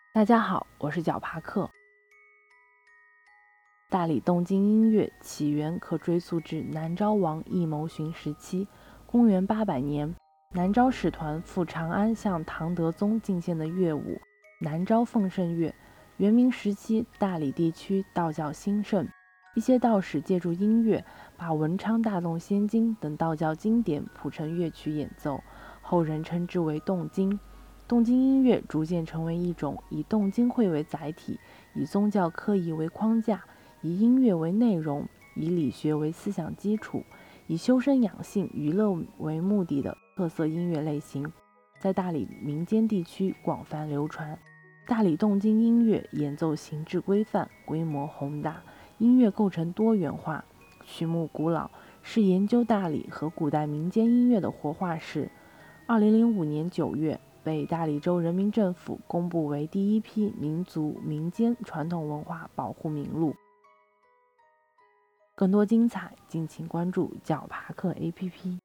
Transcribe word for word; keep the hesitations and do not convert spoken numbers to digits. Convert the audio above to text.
大家好，我是脚爬克。大理动静音乐起源可追溯至南诏王奕牟寻时期，公元八百年，南诏使团赴长安向唐德宗进献的乐舞南诏奉圣乐。元明时期，大理地区道教兴盛，一些道士借助音乐，把文昌大动仙经等道教经典谱成乐曲演奏，后人称之为动经。动经音乐逐渐成为一种以动经会为载体，以宗教科仪为框架，以音乐为内容，以理学为思想基础，以修身养性、娱乐为目的的特色音乐类型，在大理民间地区广泛流传。大理动经音乐演奏形制规范，规模宏大，音乐构成多元化，曲目古老，是研究大理和古代民间音乐的活化石。二零零五年九月，被大理州人民政府公布为第一批民族民间传统文化保护名录。更多精彩，敬请关注脚爬克 A P P。